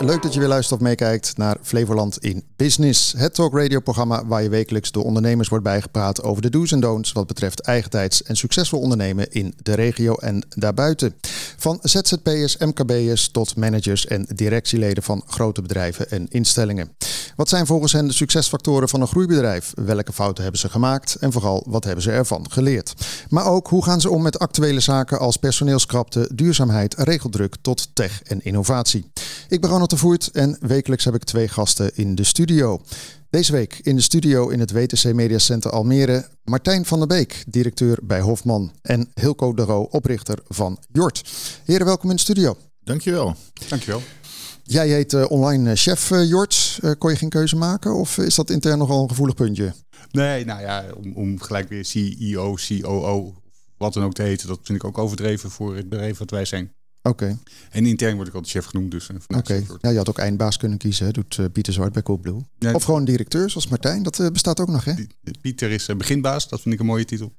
leuk dat je weer luistert of meekijkt naar Flevoland in Business. Het talkradioprogramma waar je wekelijks door ondernemers wordt bijgepraat over de do's en don'ts wat betreft eigentijds en succesvol ondernemen in de regio en daarbuiten. Van ZZP'ers, MKB'ers tot managers en directieleden van grote bedrijven en instellingen. Wat zijn volgens hen de succesfactoren van een groeibedrijf? Welke fouten hebben ze gemaakt? En vooral, wat hebben ze ervan geleerd? Maar ook, hoe gaan ze om met actuele zaken als personeelskrapte, duurzaamheid, regeldruk tot tech en innovatie? Ik ben Ronald de Voert en wekelijks heb ik 2 gasten in de studio. Deze week in de studio in het WTC Media Center Almere Martijn van der Beek, directeur bij Hofman, en Hilco de Roo, oprichter van Jort. Heren, welkom in de studio. Dankjewel. Dankjewel. Jij heet online chef Jort. Kon je geen keuze maken of is dat intern nogal een gevoelig puntje? Nee, nou ja, om gelijk weer CEO, COO, wat dan ook te heten, dat vind ik ook overdreven voor het bedrijf wat wij zijn. Oké. En intern word ik altijd chef genoemd. Dus Oké. Ja, je had ook eindbaas kunnen kiezen, hè? Doet Pieter Zwart bij Coolblue. Ja, of gewoon directeur, zoals Martijn. Dat bestaat ook nog, hè? Pieter is beginbaas, dat vind ik een mooie titel.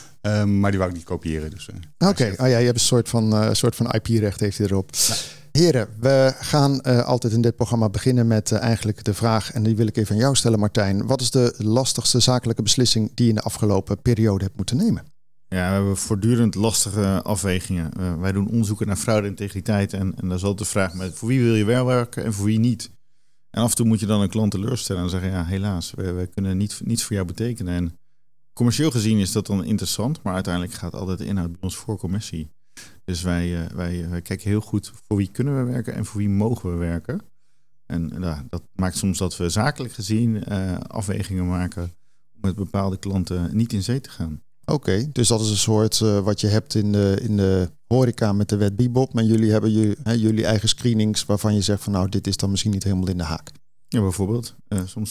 Maar die wou ik niet kopiëren. Dus, Oké. Je hebt een soort van IP-recht heeft hij erop. Ja. Heren, we gaan altijd in dit programma beginnen met eigenlijk de vraag, en die wil ik even aan jou stellen, Martijn. Wat is de lastigste zakelijke beslissing die je in de afgelopen periode hebt moeten nemen? Ja, we hebben voortdurend lastige afwegingen. Wij doen onderzoeken naar fraude en integriteit en daar is altijd de vraag met voor wie wil je wel werken en voor wie niet. En af en toe moet je dan een klant teleurstellen en zeggen, ja helaas, wij kunnen niets voor jou betekenen. En commercieel gezien is dat dan interessant, maar uiteindelijk gaat altijd de inhoud bij ons voor commissie. Dus wij kijken heel goed voor wie kunnen we werken en voor wie mogen we werken. En dat maakt soms dat we zakelijk gezien afwegingen maken om met bepaalde klanten niet in zee te gaan. Oké, dus dat is een soort wat je hebt in de horeca met de wet Bibop. Maar jullie hebben jullie eigen screenings waarvan je zegt van nou, dit is dan misschien niet helemaal in de haak. Ja, bijvoorbeeld. Soms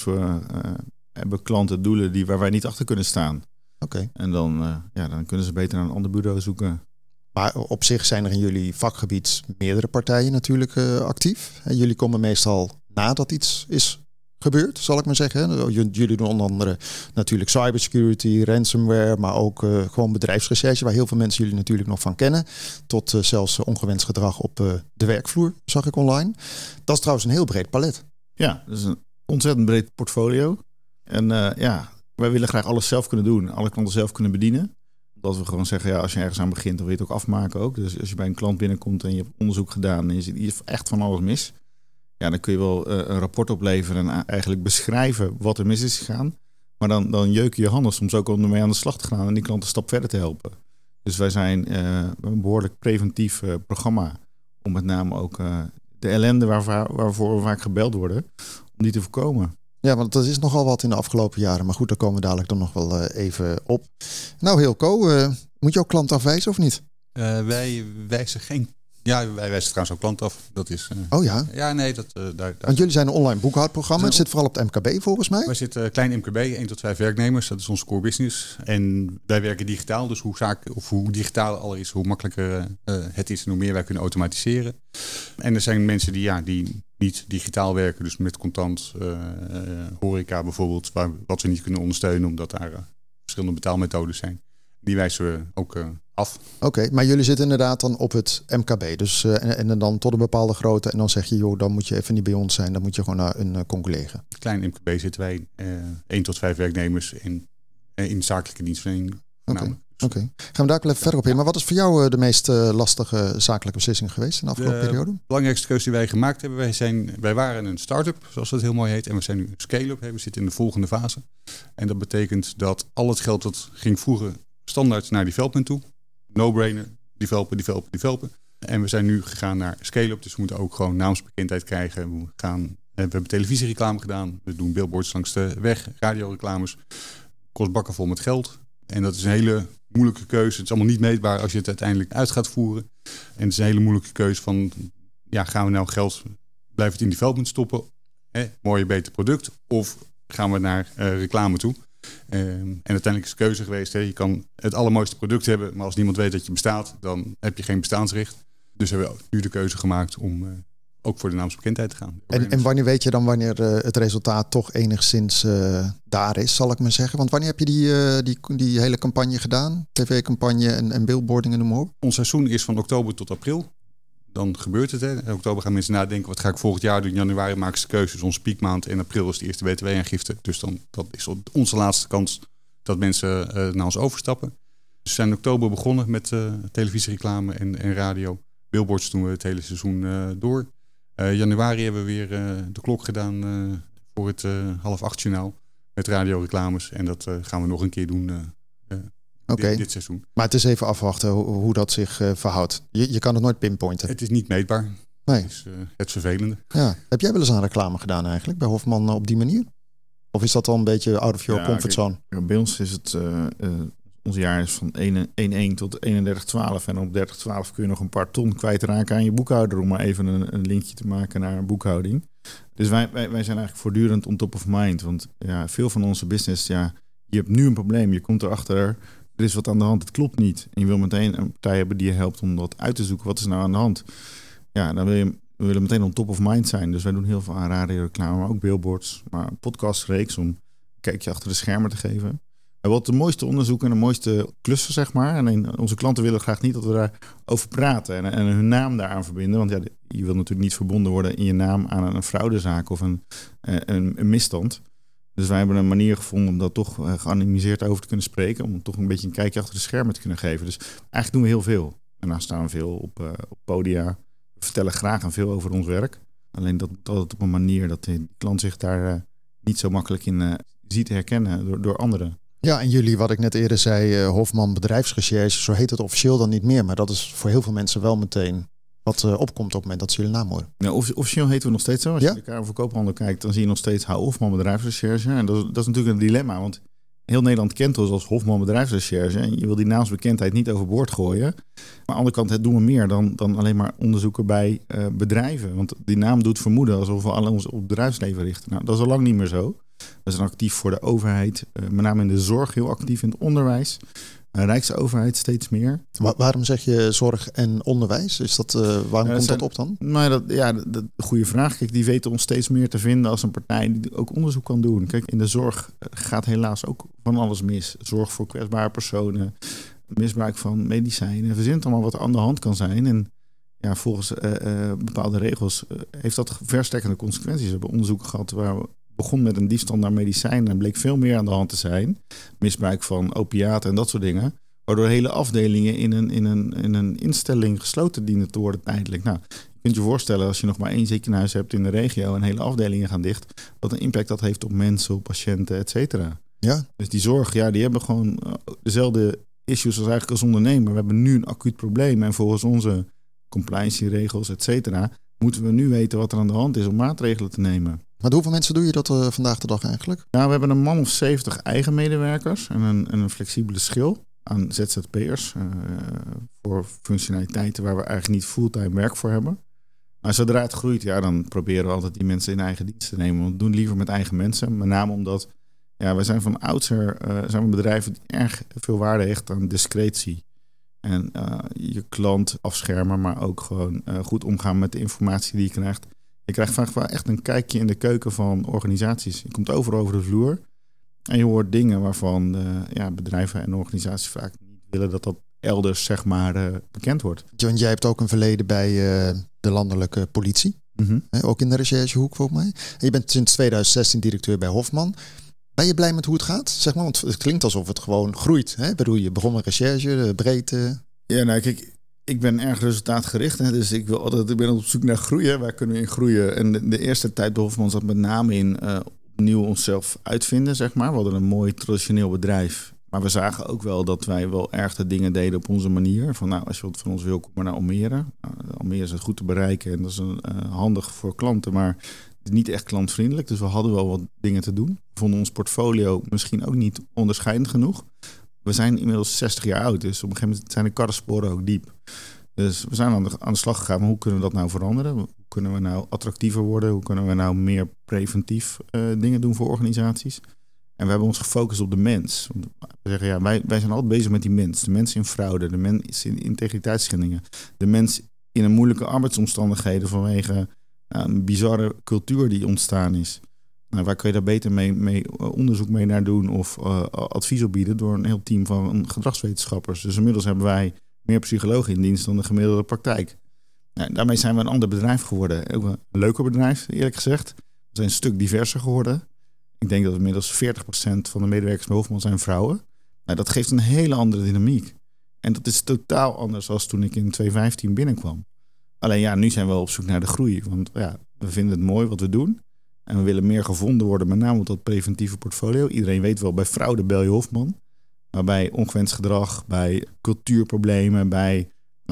hebben klanten doelen waar wij niet achter kunnen staan. Oké. En dan kunnen ze beter naar een ander bureau zoeken. Maar op zich zijn er in jullie vakgebied meerdere partijen natuurlijk actief. En jullie komen meestal nadat iets is gebeurd, zal ik maar zeggen. Jullie doen onder andere natuurlijk cybersecurity, ransomware, maar ook gewoon bedrijfsrecherche, waar heel veel mensen jullie natuurlijk nog van kennen. Tot zelfs ongewenst gedrag op de werkvloer, zag ik online. Dat is trouwens een heel breed palet. Ja, dat is een ontzettend breed portfolio. En wij willen graag alles zelf kunnen doen, alle klanten zelf kunnen bedienen. Dat we gewoon zeggen, ja, als je ergens aan begint, dan wil je het ook afmaken ook. Dus als je bij een klant binnenkomt en je hebt onderzoek gedaan en je ziet hier echt van alles mis, ja, dan kun je wel een rapport opleveren en eigenlijk beschrijven wat er mis is gegaan. Maar dan jeuken je handen soms ook om ermee aan de slag te gaan en die klant een stap verder te helpen. Dus wij zijn een behoorlijk preventief programma om met name ook de ellende waarvoor we vaak gebeld worden, om die te voorkomen. Ja, want dat is nogal wat in de afgelopen jaren. Maar goed, daar komen we dadelijk dan nog wel even op. Nou, Hilco, moet je ook klant afwijzen of niet? Wij wijzen geen. Ja, wij wijzen trouwens ook klant af. Dat is. Oh ja? Ja, nee, daar. Want jullie zijn een online boekhoudprogramma. Het zit vooral op het MKB volgens mij. Wij zitten klein MKB, 1 tot 5 werknemers. Dat is onze core business. En wij werken digitaal. Dus hoe digitaal al is, hoe makkelijker het is en hoe meer wij kunnen automatiseren. En er zijn mensen die niet digitaal werken, dus met contant horeca bijvoorbeeld, wat we niet kunnen ondersteunen omdat daar verschillende betaalmethodes zijn. Die wijzen we ook af. Oké, maar jullie zitten inderdaad dan op het MKB. Dus, en dan tot een bepaalde grootte. En dan zeg je, joh, dan moet je even niet bij ons zijn. Dan moet je gewoon naar een conculega. Klein MKB zitten wij 1 tot 5 werknemers in zakelijke dienstverlening. Oké. Gaan we daar wel even verder op in. Maar wat is voor jou de meest lastige zakelijke beslissing geweest in de afgelopen periode? De belangrijkste keuze die wij gemaakt hebben. Wij waren een start-up, zoals dat heel mooi heet. En we zijn nu een scale-up. We zitten in de volgende fase. En dat betekent dat al het geld dat ging vroeger standaard naar development toe. No-brainer. Developen. En we zijn nu gegaan naar scale-up. Dus we moeten ook gewoon naamsbekendheid krijgen. We hebben televisiereclame gedaan. We doen billboards langs de weg. Radioreclames. Kost bakken vol met geld. En dat is een hele moeilijke keuze. Het is allemaal niet meetbaar als je het uiteindelijk uit gaat voeren. En het is een hele moeilijke keuze van, ja, gaan we nou geld, blijven het in development stoppen? Mooier, beter product. Of gaan we naar reclame toe? En uiteindelijk is de keuze geweest, je kan het allermooiste product hebben, maar als niemand weet dat je bestaat, dan heb je geen bestaansrecht. Dus hebben we nu de keuze gemaakt om ook voor de naamsbekendheid te gaan. En wanneer weet je dan wanneer het resultaat toch enigszins daar is, zal ik maar zeggen? Want wanneer heb je die hele campagne gedaan? TV-campagne en billboardingen, noem maar op. Ons seizoen is van oktober tot april. dan gebeurt het. Hè. In oktober gaan mensen nadenken, wat ga ik volgend jaar doen? In januari maken ze keuzes, onze piekmaand. En april is de eerste btw-aangifte. Dus dat is onze laatste kans dat mensen naar ons overstappen. Dus we zijn in oktober begonnen met televisiereclame en radio. Billboards doen we het hele seizoen door. Januari hebben we weer de klok gedaan voor het 7:30 journaal. Met radioreclames. En dat gaan we nog een keer doen dit seizoen. Maar het is even afwachten hoe dat zich verhoudt. Je kan het nooit pinpointen. Het is niet meetbaar. Nee. Het is het vervelende. Ja. Heb jij wel eens aan reclame gedaan eigenlijk bij Hofman op die manier? Of is dat al een beetje out of your comfortzone? Kijk, bij ons is het... ons jaar is van 1/1 tot 31/12. En op 30/12 kun je nog een paar ton kwijtraken aan je boekhouder. Om maar even een linkje te maken naar een boekhouding. Dus wij zijn eigenlijk voortdurend on top of mind. Want ja, veel van onze business, je hebt nu een probleem. Je komt erachter, er is wat aan de hand. Het klopt niet. En je wil meteen een partij hebben die je helpt om dat uit te zoeken. Wat is nou aan de hand? Ja, dan we willen meteen on top of mind zijn. Dus wij doen heel veel aan radioreclame, maar ook billboards. Maar een podcastreeks om een kijkje achter de schermen te geven. We hebben de mooiste onderzoeken en de mooiste klussen, zeg maar. En onze klanten willen graag niet dat we daarover praten en hun naam daaraan verbinden. Want je wil natuurlijk niet verbonden worden in je naam aan een fraudezaak of een misstand. Dus wij hebben een manier gevonden om dat toch geanonimiseerd over te kunnen spreken. Om toch een beetje een kijkje achter de schermen te kunnen geven. Dus eigenlijk doen we heel veel. Daarnaast staan we veel op podia. We vertellen graag en veel over ons werk. Alleen dat moet altijd op een manier dat de klant zich daar niet zo makkelijk in ziet herkennen door anderen. Ja, en jullie, wat ik net eerder zei, Hofman Bedrijfsrecherche, zo heet het officieel dan niet meer. Maar dat is voor heel veel mensen wel meteen wat opkomt op het moment dat ze jullie naam horen. Ja, officieel heten we nog steeds zo. Als je de Kamer van Koophandel kijkt, dan zie je nog steeds Hofman Bedrijfsrecherche. En dat is natuurlijk een dilemma, want heel Nederland kent ons als Hofman Bedrijfsrecherche. En je wil die naamsbekendheid niet overboord gooien. Maar aan de andere kant, het doen we meer dan alleen maar onderzoeken bij bedrijven. Want die naam doet vermoeden alsof we alle ons op het bedrijfsleven richten. Nou, dat is al lang niet meer zo. We zijn actief voor de overheid, met name in de zorg, heel actief in het onderwijs. Rijksoverheid steeds meer. Waarom zeg je zorg en onderwijs? Is dat, waarom komt dat op dan? Nou, dat goede vraag. Kijk, die weten ons steeds meer te vinden als een partij die ook onderzoek kan doen. Kijk, in de zorg gaat helaas ook van alles mis. Zorg voor kwetsbare personen, misbruik van medicijnen. Verzin het allemaal wat er aan de hand kan zijn. En ja, volgens bepaalde regels heeft dat verstrekkende consequenties. We hebben onderzoeken gehad waar we begon met een diefstal naar medicijnen en bleek veel meer aan de hand te zijn. Misbruik van opiaten en dat soort dingen. Waardoor hele afdelingen in een instelling gesloten dienen te worden tijdelijk. Nou, je kunt je voorstellen als je nog maar 1 ziekenhuis hebt in de regio en hele afdelingen gaan dicht, wat een impact dat heeft op mensen, op patiënten, et cetera. Ja. Dus die zorg, die hebben gewoon dezelfde issues als eigenlijk als ondernemer. We hebben nu een acuut probleem en volgens onze compliance-regels, et cetera, moeten we nu weten wat er aan de hand is om maatregelen te nemen. Maar hoeveel mensen doe je dat vandaag de dag eigenlijk? Nou, we hebben een man of 70 eigen medewerkers en een flexibele schil aan ZZP'ers voor functionaliteiten waar we eigenlijk niet fulltime werk voor hebben. Maar zodra het groeit, dan proberen we altijd die mensen in eigen dienst te nemen. We doen liever met eigen mensen, met name omdat wij zijn van oudsher zijn we bedrijven die erg veel waarde hechten aan discretie. En je klant afschermen, maar ook gewoon goed omgaan met de informatie die je krijgt. Je krijgt vaak wel echt een kijkje in de keuken van organisaties. Je komt overal over de vloer en je hoort dingen waarvan bedrijven en organisaties vaak niet willen dat dat elders zeg maar bekend wordt. John, jij hebt ook een verleden bij de landelijke politie. Mm-hmm. Ook in de recherchehoek volgens mij. En je bent sinds 2016 directeur bij Hofman. Ben je blij met hoe het gaat? Zeg maar, want het klinkt alsof het gewoon groeit. Hè? Ik bedoel, je begon met recherche, breedte. Ja, nou kijk, ik ben erg resultaatgericht. Hè? Dus ik ben op zoek naar groeien. Waar kunnen we in groeien? En de eerste tijd bij Hofman zat met name in opnieuw onszelf uitvinden, zeg maar. We hadden een mooi traditioneel bedrijf. Maar we zagen ook wel dat wij wel erg de dingen deden op onze manier. Van als je wat van ons wil, kom maar naar Almere. Almere is het goed te bereiken en dat is handig voor klanten, maar niet echt klantvriendelijk. Dus we hadden wel wat dingen te doen. We vonden ons portfolio misschien ook niet onderscheidend genoeg. We zijn inmiddels 60 jaar oud, dus op een gegeven moment zijn de karrensporen ook diep. Dus we zijn aan de slag gegaan. Maar hoe kunnen we dat nou veranderen? Hoe kunnen we nou attractiever worden? Hoe kunnen we nou meer preventief dingen doen voor organisaties? En we hebben ons gefocust op de mens. We zeggen, wij zijn altijd bezig met die mens. De mens in fraude, de mens in integriteitsschendingen. De mens in een moeilijke arbeidsomstandigheden vanwege een bizarre cultuur die ontstaan is. Nou, waar kun je daar beter mee onderzoek mee naar doen of advies op bieden door een heel team van gedragswetenschappers. Dus inmiddels hebben wij meer psychologen in dienst dan de gemiddelde praktijk. Ja, daarmee zijn we een ander bedrijf geworden. Ook een leuker bedrijf, eerlijk gezegd. We zijn een stuk diverser geworden. Ik denk dat inmiddels 40% van de medewerkers bij Hofman zijn vrouwen. Nou, dat geeft een hele andere dynamiek. En dat is totaal anders dan toen ik in 2015 binnenkwam. Alleen nu zijn we wel op zoek naar de groei. Want we vinden het mooi wat we doen. En we willen meer gevonden worden, met name op dat preventieve portfolio. Iedereen weet wel, bij fraude bel je Hofman. Maar bij ongewenst gedrag, bij cultuurproblemen, bij...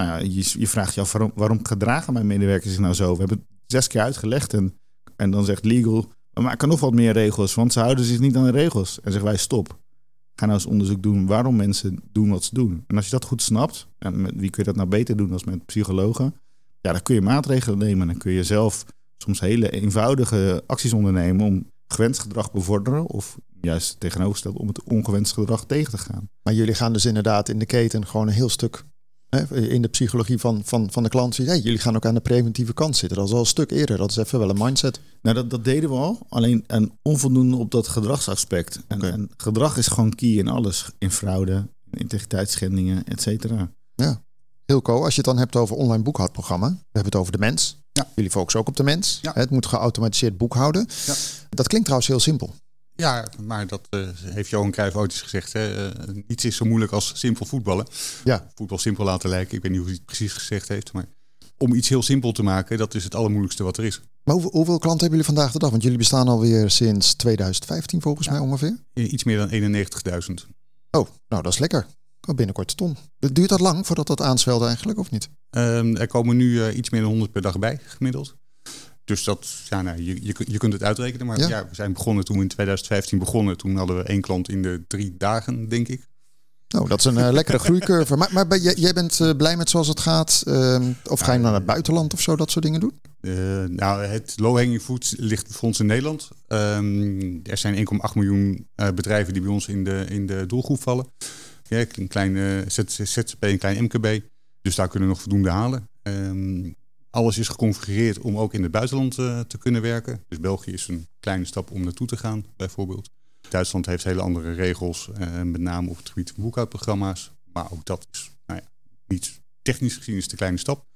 je vraagt je af, waarom gedragen mijn medewerkers zich nou zo? We hebben het 6 keer uitgelegd en dan zegt legal... we maken nog wat meer regels, want ze houden zich niet aan de regels. En zeggen wij, stop. Ga nou eens onderzoek doen waarom mensen doen wat ze doen. En als je dat goed snapt, en met wie kun je dat nou beter doen dan met psychologen? Ja, dan kun je maatregelen nemen. Dan kun je zelf soms hele eenvoudige acties ondernemen om gewenst gedrag bevorderen of juist tegenovergesteld om het ongewenst gedrag tegen te gaan. Maar jullie gaan dus inderdaad in de keten gewoon een heel stuk in de psychologie van de klant. Jullie gaan ook aan de preventieve kant zitten. Dat is al een stuk eerder. Dat is even wel een mindset. Nou, dat deden we al. Alleen onvoldoende op dat gedragsaspect. En gedrag is gewoon key in alles. In fraude, integriteitsschendingen, et cetera. Ja. Hilco, als je het dan hebt over online boekhoudprogramma. We hebben het over de mens. Ja. Jullie focussen ook op de mens. Ja. Het moet geautomatiseerd boekhouden. Ja. Dat klinkt trouwens heel simpel. Ja, maar dat heeft Johan Cruijff ooit eens gezegd. Hè? Niets is zo moeilijk als simpel voetballen. Ja. Voetbal simpel laten lijken. Ik weet niet hoe hij het precies gezegd heeft. Maar om iets heel simpel te maken, dat is het allermoeilijkste wat er is. Maar hoeveel klanten hebben jullie vandaag de dag? Want jullie bestaan alweer sinds 2015 volgens mij ongeveer. Iets meer dan 91.000. Oh, nou dat is lekker. Binnenkort een ton. Duurt dat lang voordat dat aanswelde eigenlijk of niet? Er komen nu iets meer dan 100 per dag bij gemiddeld. Dus dat, je kunt het uitrekenen. Maar we zijn begonnen toen we in 2015 begonnen. Toen hadden we 1 klant in de 3 dagen, denk ik. Nou, dat is een lekkere groeicurve. Maar jij bent blij met zoals het gaat? Of ga je naar het buitenland of zo, dat soort dingen doen? Het low-hanging fruit ligt voor ons in Nederland. Er zijn 1,8 miljoen bedrijven die bij ons in de doelgroep vallen. Ja, een klein ZZP, een klein MKB. Dus daar kunnen we nog voldoende halen. Alles is geconfigureerd om ook in het buitenland te kunnen werken. Dus België is een kleine stap om naartoe te gaan, bijvoorbeeld. Duitsland heeft hele andere regels, met name op het gebied van boekhoudprogramma's. Maar ook dat is niet technisch gezien is de kleine stap.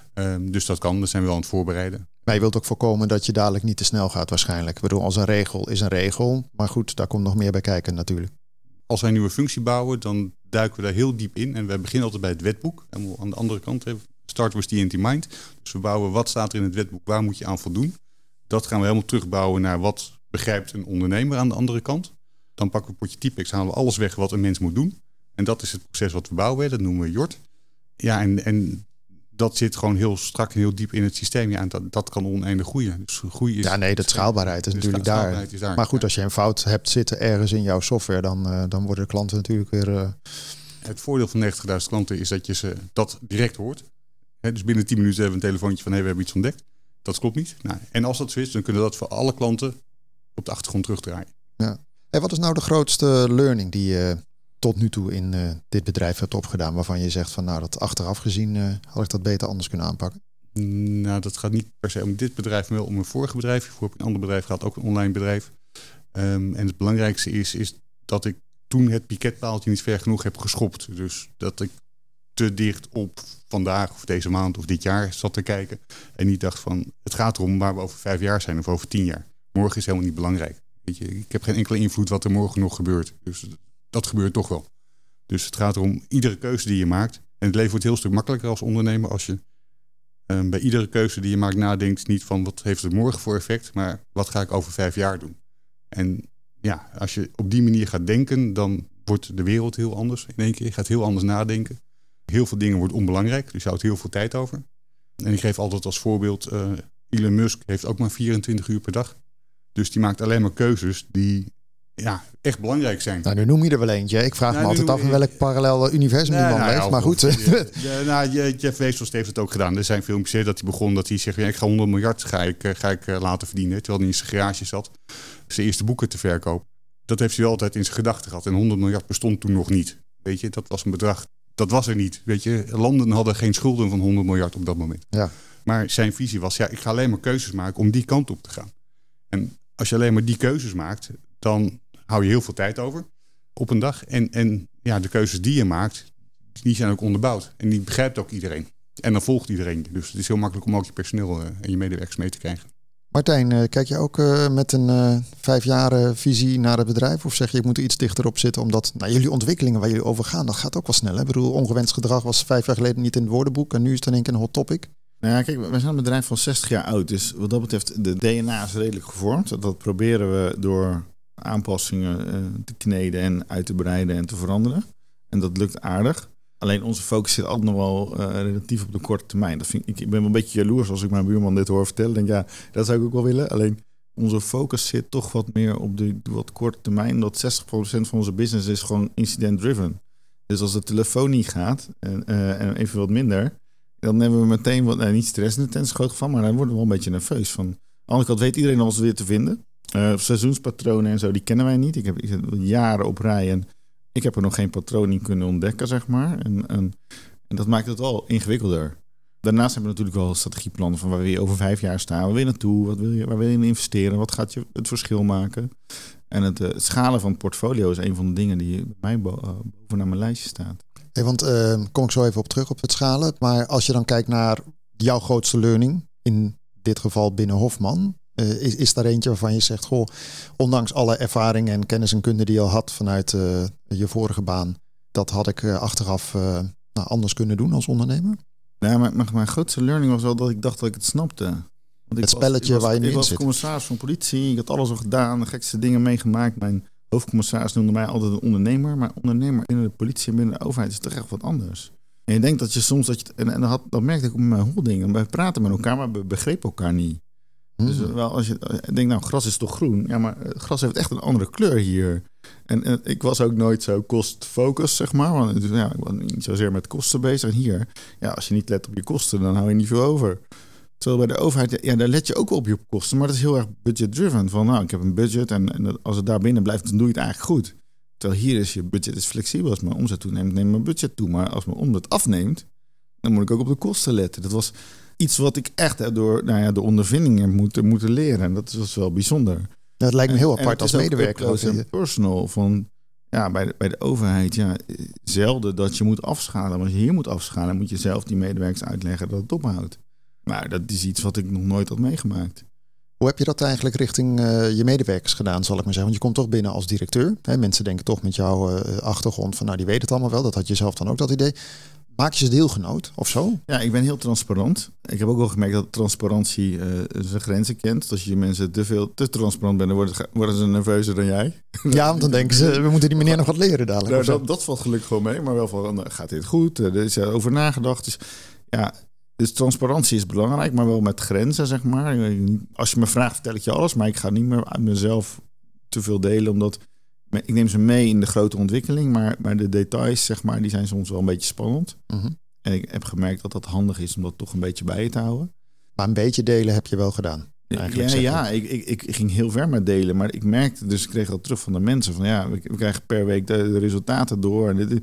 Dus dat kan, daar zijn we wel aan het voorbereiden. Maar je wilt ook voorkomen dat je dadelijk niet te snel gaat waarschijnlijk. Ik bedoel, als een regel is een regel. Maar goed, daar komt nog meer bij kijken natuurlijk. Als wij een nieuwe functie bouwen, dan duiken we daar heel diep in. En we beginnen altijd bij het wetboek. En aan de andere kant starten we TNT Mind. Dus we bouwen wat staat er in het wetboek, waar moet je aan voldoen. Dat gaan we helemaal terugbouwen naar wat begrijpt een ondernemer aan de andere kant. Dan pakken we potje Typex, halen we alles weg wat een mens moet doen. En dat is het proces wat we bouwen, dat noemen we JORT. Ja, en dat zit gewoon heel strak en heel diep in het systeem. Ja, en dat kan oneindig groeien. Dus groei is... Ja, nee, de schaalbaarheid is natuurlijk daar. Maar goed, als je een fout hebt zitten ergens in jouw software, dan worden de klanten natuurlijk weer... Het voordeel van 90.000 klanten is dat je ze dat direct hoort. Dus binnen 10 minuten hebben we een telefoontje van we hebben iets ontdekt. Dat klopt niet. Nou, en als dat zo is, dan kunnen we dat voor alle klanten op de achtergrond terugdraaien. Ja. En wat is nou de grootste learning die je tot nu toe in dit bedrijf hebt opgedaan, waarvan je zegt van dat achteraf gezien had ik dat beter anders kunnen aanpakken? Nou, dat gaat niet per se om dit bedrijf, maar wel om een vorige bedrijf. Voor een ander bedrijf gaat ook een online bedrijf. En het belangrijkste is dat ik toen het piketpaaltje niet ver genoeg heb geschopt. Dus dat ik te dicht op vandaag of deze maand of dit jaar zat te kijken. En niet dacht van, het gaat erom waar we over 5 jaar zijn of over 10 jaar. Morgen is helemaal niet belangrijk. Weet je, ik heb geen enkele invloed wat er morgen nog gebeurt. Dus dat gebeurt toch wel. Dus het gaat erom iedere keuze die je maakt. En het leven wordt een heel stuk makkelijker als ondernemer als je bij iedere keuze die je maakt nadenkt niet van wat heeft het morgen voor effect, maar wat ga ik over 5 jaar doen. En ja, als je op die manier gaat denken, dan wordt de wereld heel anders in één keer. Je gaat heel anders nadenken. Heel veel dingen worden onbelangrijk, dus je houdt heel veel tijd over. En ik geef altijd als voorbeeld, Elon Musk heeft ook maar 24 uur per dag. Dus die maakt alleen maar keuzes die echt belangrijk zijn. Nou, nu noem je er wel eentje. Ik vraag me altijd af in welk parallel universum die man leeft. Maar goed. Jeff Bezos heeft het ook gedaan. Er zijn filmpjes dat hij begon dat hij zegt, ik ga 100 miljard ga ik laten verdienen. Terwijl hij in zijn garage zat zijn eerste boeken te verkopen. Dat heeft hij altijd in zijn gedachten gehad. En 100 miljard bestond toen nog niet. Weet je, dat was een bedrag. Dat was er niet. Weet je, landen hadden geen schulden van 100 miljard op dat moment. Ja. Maar zijn visie was, ik ga alleen maar keuzes maken om die kant op te gaan. En als je alleen maar die keuzes maakt, dan hou je heel veel tijd over op een dag. En de keuzes die je maakt, die zijn ook onderbouwd. En die begrijpt ook iedereen. En dan volgt iedereen. Dus het is heel makkelijk om ook je personeel en je medewerkers mee te krijgen. Martijn, kijk je ook met een 5 jaar visie naar het bedrijf? Of zeg je, ik moet er iets dichterop zitten? Omdat jullie ontwikkelingen waar jullie over gaan, dat gaat ook wel snel. Hè? Ik bedoel, ongewenst gedrag was 5 jaar geleden niet in het woordenboek. En nu is het in één keer een hot topic. Nou ja, kijk, wij zijn een bedrijf van 60 jaar oud. Dus wat dat betreft, de DNA is redelijk gevormd. Dat proberen we door aanpassingen te kneden en uit te breiden en te veranderen. En dat lukt aardig. Alleen onze focus zit altijd nog wel relatief op de korte termijn. Ik ben wel een beetje jaloers als ik mijn buurman dit hoor vertellen. Denk ja, dat zou ik ook wel willen. Alleen onze focus zit toch wat meer op de wat korte termijn. Dat 60% van onze business is gewoon incident-driven. Dus als de telefoon niet gaat en even wat minder, dan hebben we meteen wat, niet stress in het intens groot geval, maar dan worden we wel een beetje nerveus van. Aan de andere kant weet iedereen ons weer te vinden. Seizoenspatronen en zo, die kennen wij niet. Ik zit jaren op rij en ik heb er nog geen patroon in kunnen ontdekken, zeg maar. En dat maakt het al ingewikkelder. Daarnaast hebben we natuurlijk wel strategieplannen van waar wil je over 5 jaar staan. Waar wil je naartoe? Waar wil je in investeren? Wat gaat je het verschil maken? En het schalen van het portfolio is een van de dingen die bij mij bovenaan mijn lijstje staat. Hey, want kom ik zo even op terug op het schalen. Maar als je dan kijkt naar jouw grootste learning, in dit geval binnen Hofman, is daar eentje waarvan je zegt, goh, ondanks alle ervaring en kennis en kunde die je al had vanuit je vorige baan, dat had ik achteraf anders kunnen doen als ondernemer? Ja, mijn grootste learning was wel dat ik dacht dat ik het snapte. Want het spelletje waar je nu in zit. Ik was commissaris van politie, ik had alles al gedaan, de gekste dingen meegemaakt. Mijn hoofdcommissaris noemde mij altijd een ondernemer, maar ondernemer binnen de politie en binnen de overheid is toch echt wat anders. En je denkt dat je soms, dat merkte ik op mijn holding, wij praten met elkaar, maar we begrepen elkaar niet. Dus wel als je denkt, nou, gras is toch groen? Ja, maar gras heeft echt een andere kleur hier. En ik was ook nooit zo cost-focused, zeg maar. Want ik was niet zozeer met kosten bezig. En hier, ja, als je niet let op je kosten, dan hou je niet veel over. Terwijl bij de overheid, ja, daar let je ook op je kosten. Maar dat is heel erg budget-driven. Van, nou, ik heb een budget en als het daar binnen blijft, dan doe je het eigenlijk goed. Terwijl hier is je budget is flexibel. Als mijn omzet toeneemt, neemt mijn budget toe. Maar als mijn omzet afneemt, dan moet ik ook op de kosten letten. Dat was iets wat ik echt door de ondervinding heb moeten leren. En dat was wel bijzonder. Dat lijkt me heel apart als medewerker. En personal van, ja, bij de overheid, ja, zelden dat je moet afschalen. Maar als je hier moet afschalen, moet je zelf die medewerkers uitleggen dat het ophoudt. Maar dat is iets wat ik nog nooit had meegemaakt. Hoe heb je dat eigenlijk richting je medewerkers gedaan, zal ik maar zeggen? Want je komt toch binnen als directeur. Hè? Mensen denken toch met jouw achtergrond van, nou, die weten het allemaal wel. Dat had je zelf dan ook, dat idee. Maak je ze deelgenoot of zo? Ja, ik ben heel transparant. Ik heb ook wel gemerkt dat transparantie zijn grenzen kent. Als je mensen te transparant bent, dan worden ze nerveuzer dan jij. Ja, want dan denken ze, we moeten die meneer nog wat leren dadelijk. Nou, dat valt gelukkig gewoon mee. Maar wel van, gaat dit goed? Er is over nagedacht. Dus ja, dus transparantie is belangrijk, maar wel met grenzen, zeg maar. Als je me vraagt, vertel ik je alles. Maar ik ga niet meer uit mezelf te veel delen, omdat ik neem ze mee in de grote ontwikkeling, maar de details, zeg maar, die zijn soms wel een beetje spannend. Mm-hmm. En ik heb gemerkt dat dat handig is om dat toch een beetje bij je te houden. Maar een beetje delen heb je wel gedaan. Ja, ik ging heel ver met delen, maar ik merkte, dus ik kreeg dat terug van de mensen, van ja, we krijgen per week de resultaten door. En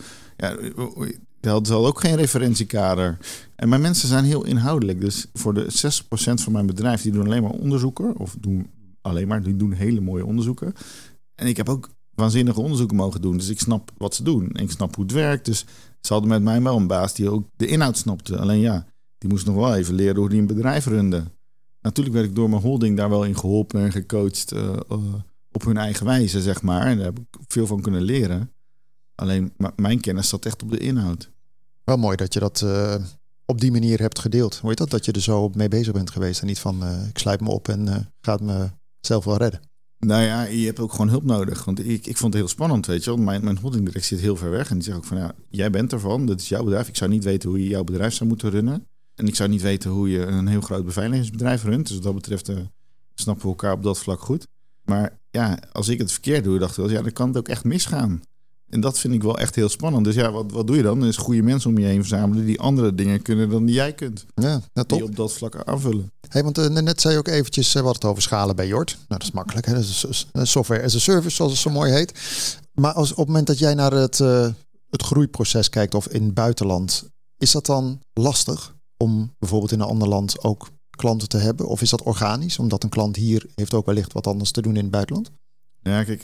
dat is al ook geen referentiekader. En mijn mensen zijn heel inhoudelijk. Dus voor de 60% van mijn bedrijf, die doen alleen maar onderzoeken. Die doen hele mooie onderzoeken. En ik heb ook waanzinnige onderzoeken mogen doen. Dus ik snap wat ze doen. En ik snap hoe het werkt. Dus ze hadden met mij wel een baas die ook de inhoud snapte. Alleen ja, die moest nog wel even leren hoe die een bedrijf runde. Natuurlijk werd ik door mijn holding daar wel in geholpen en gecoacht op hun eigen wijze, zeg maar. En daar heb ik veel van kunnen leren. Alleen mijn kennis zat echt op de inhoud. Wel mooi dat je dat op die manier hebt gedeeld. Hoe heet dat? Dat je er zo mee bezig bent geweest. En niet van ik sluit me op en ga het mezelf wel redden. Nou ja, je hebt ook gewoon hulp nodig. Want ik vond het heel spannend, weet je wel. Mijn holdingdirect zit heel ver weg. En die zegt ook van, ja, jij bent ervan. Dat is jouw bedrijf. Ik zou niet weten hoe je jouw bedrijf zou moeten runnen. En ik zou niet weten hoe je een heel groot beveiligingsbedrijf runt. Dus wat dat betreft snappen we elkaar op dat vlak goed. Maar ja, als ik het verkeerd doe, dacht ik wel, ja, dan kan het ook echt misgaan. En dat vind ik wel echt heel spannend. Dus ja, wat doe je dan? Er is goede mensen om je heen verzamelen die andere dingen kunnen dan die jij kunt. Ja, top. Die op dat vlak aanvullen. Hey, want net zei je ook eventjes wat het over schalen bij Jort. Nou, dat is makkelijk. Hè? Dat is software as a service, zoals het zo mooi heet. Maar op het moment dat jij naar het groeiproces kijkt of in het buitenland, is dat dan lastig om bijvoorbeeld in een ander land ook klanten te hebben? Of is dat organisch? Omdat een klant hier heeft ook wellicht wat anders te doen in het buitenland? Ja, kijk,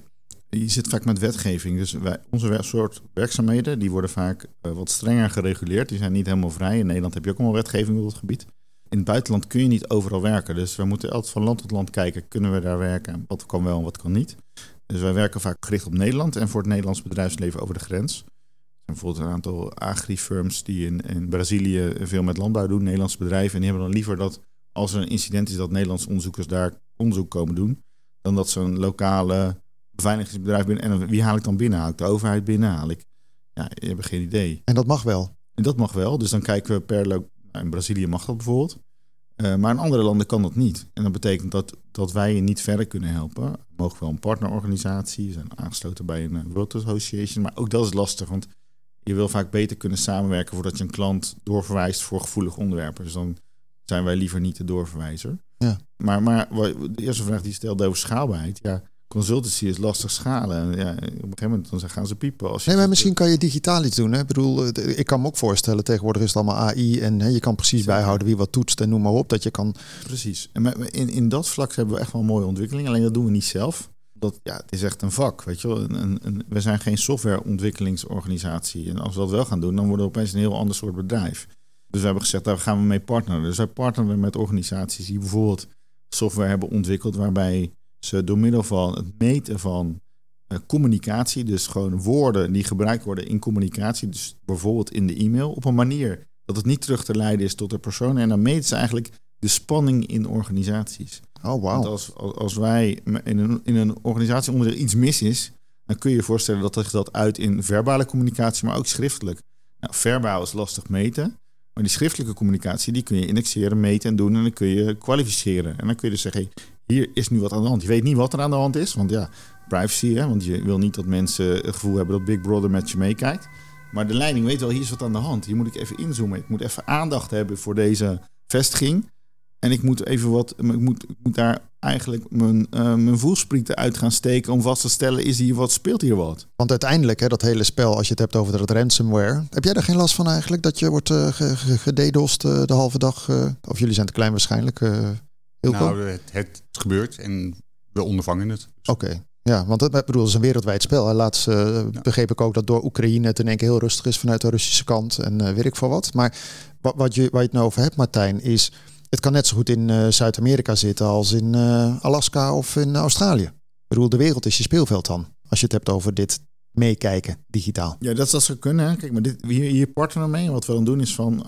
je zit vaak met wetgeving. Dus onze soort werkzaamheden, die worden vaak wat strenger gereguleerd. Die zijn niet helemaal vrij. In Nederland heb je ook allemaal wetgeving op dat gebied. In het buitenland kun je niet overal werken. Dus we moeten altijd van land tot land kijken, kunnen we daar werken? Wat kan wel en wat kan niet? Dus wij werken vaak gericht op Nederland en voor het Nederlands bedrijfsleven over de grens. Er zijn bijvoorbeeld een aantal agri-firms die in Brazilië veel met landbouw doen, Nederlandse bedrijven. En die hebben dan liever dat als er een incident is dat Nederlandse onderzoekers daar onderzoek komen doen, dan dat ze een lokale beveiligingsbedrijf binnen. En wie haal ik dan binnen? Haal ik de overheid binnen? Haal ik... Ja, je hebt geen idee. En dat mag wel? En dat mag wel. Dus dan kijken we per... In Brazilië mag dat bijvoorbeeld. Maar in andere landen kan dat niet. En dat betekent dat wij je niet verder kunnen helpen. We mogen wel een partnerorganisatie. We zijn aangesloten bij een World Association. Maar ook dat is lastig. Want je wil vaak beter kunnen samenwerken voordat je een klant doorverwijst voor gevoelige onderwerpen. Dus dan zijn wij liever niet de doorverwijzer. Ja. Maar de eerste vraag die je stelde over schaalbaarheid. Ja, consultancy is lastig schalen. Ja, op een gegeven moment dan gaan ze piepen. Maar misschien kan je digitaal iets doen. Hè? Ik bedoel, ik kan me ook voorstellen, tegenwoordig is het allemaal AI en je kan precies bijhouden wie wat toetst en noem maar op. Dat je kan... Precies. En in dat vlak hebben we echt wel een mooie ontwikkeling. Alleen dat doen we niet zelf. Het is echt een vak, weet je wel. We zijn geen softwareontwikkelingsorganisatie. En als we dat wel gaan doen, dan worden we opeens een heel ander soort bedrijf. Dus we hebben gezegd, daar gaan we mee partneren. Dus wij partneren met organisaties die bijvoorbeeld software hebben ontwikkeld waarbij ze door middel van het meten van communicatie, dus gewoon woorden die gebruikt worden in communicatie, dus bijvoorbeeld in de e-mail, op een manier dat het niet terug te leiden is tot de persoon. En dan meten ze eigenlijk de spanning in organisaties. Oh, wow. Want als wij in een organisatie onderdeel iets mis is, dan kun je je voorstellen dat zich dat uit in verbale communicatie, maar ook schriftelijk. Nou, verbaal is lastig meten. Maar die schriftelijke communicatie, die kun je indexeren, meten en doen. En dan kun je kwalificeren. En dan kun je dus zeggen, hey, hier is nu wat aan de hand. Je weet niet wat er aan de hand is. Want ja, privacy, hè, want je wil niet dat mensen het gevoel hebben dat Big Brother met je meekijkt. Maar de leiding weet wel, hier is wat aan de hand. Hier moet ik even inzoomen. Ik moet even aandacht hebben voor deze vestiging. En ik moet even ik moet daar eigenlijk mijn voelsprieten uit gaan steken om vast te stellen, speelt hier wat? Want uiteindelijk, dat hele spel, als je het hebt over dat ransomware, heb jij daar geen last van eigenlijk? Dat je wordt gededost de halve dag? Of jullie zijn te klein waarschijnlijk, Hilco? Nou, het gebeurt en we ondervangen het. Oké. Ja, want dat is een wereldwijd spel. Laatst begreep ik ook dat door Oekraïne het in één keer heel rustig is vanuit de Russische kant en weet ik veel wat. Maar waar je het nou over hebt, Martijn, is het kan net zo goed in Zuid-Amerika zitten als in Alaska of in Australië. Ik bedoel, de wereld is je speelveld dan. Als je het hebt over dit meekijken digitaal. Ja, dat zou kunnen. Hè? Kijk, maar hier partneren mee. Wat we dan doen is van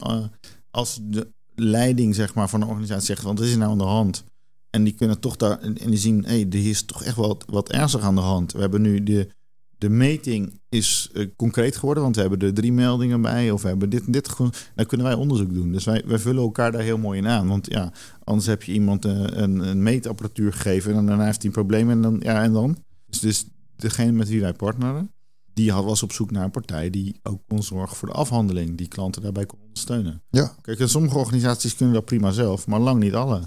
als de leiding zeg maar, van de organisatie zegt, want wat is er nou aan de hand? En die kunnen toch daar en die zien, er is toch echt wel wat ernstig aan de hand. We hebben nu de meting is concreet geworden, want we hebben er 3 meldingen bij. Of we hebben dit en dit. Dan kunnen wij onderzoek doen. Dus wij vullen elkaar daar heel mooi in aan. Want ja, anders heb je iemand een meetapparatuur gegeven en daarna heeft hij een probleem en dan. Dus degene met wie wij partneren, die was op zoek naar een partij die ook kon zorgen voor de afhandeling. Die klanten daarbij kon ondersteunen. Ja. Kijk, en sommige organisaties kunnen dat prima zelf, maar lang niet alle.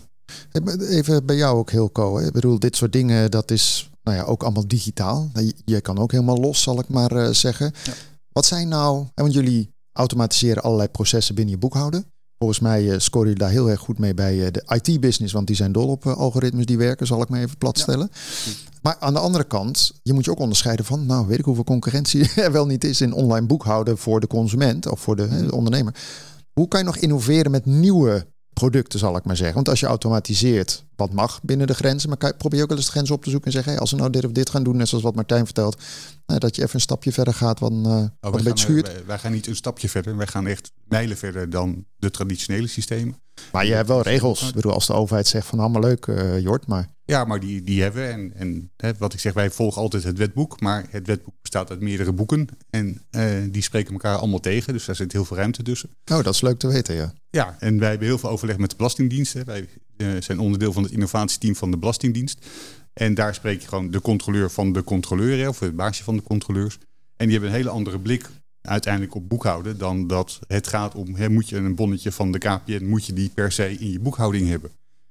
Even bij jou ook, Hilco. Ik bedoel, dit soort dingen, dat is ook allemaal digitaal. Je kan ook helemaal los, zal ik maar zeggen. Ja. Wat zijn nou, want jullie automatiseren allerlei processen binnen je boekhouden. Volgens mij scoren jullie daar heel erg goed mee bij de IT-business, want die zijn dol op algoritmes die werken, zal ik maar even platstellen. Ja. Maar aan de andere kant, je moet je ook onderscheiden van, weet ik hoeveel concurrentie er wel niet is in online boekhouden voor de consument of voor de ondernemer. Hoe kan je nog innoveren met nieuwe producten, zal ik maar zeggen. Want als je automatiseert, wat mag binnen de grenzen, maar probeer je ook wel eens de grenzen op te zoeken en zeggen, als we nou dit of dit gaan doen, net zoals wat Martijn vertelt, dat je even een stapje verder gaat, wat een beetje schuurt. Wij gaan niet een stapje verder, wij gaan echt mijlen verder dan de traditionele systemen. Maar je hebt wel regels. Ik bedoel, als de overheid zegt van allemaal leuk, Jort, maar... Ja, maar die hebben we. En wat ik zeg, wij volgen altijd het wetboek. Maar het wetboek bestaat uit meerdere boeken. En die spreken elkaar allemaal tegen. Dus daar zit heel veel ruimte tussen. Oh, dat is leuk te weten, ja. Ja, en wij hebben heel veel overleg met de Belastingdienst. Wij zijn onderdeel van het innovatieteam van de Belastingdienst. En daar spreek je gewoon de controleur van de controleur, of het baasje van de controleurs. En die hebben een hele andere blik uiteindelijk op boekhouden dan dat het gaat om, moet je een bonnetje van de KPN, moet je die per se in je boekhouding hebben.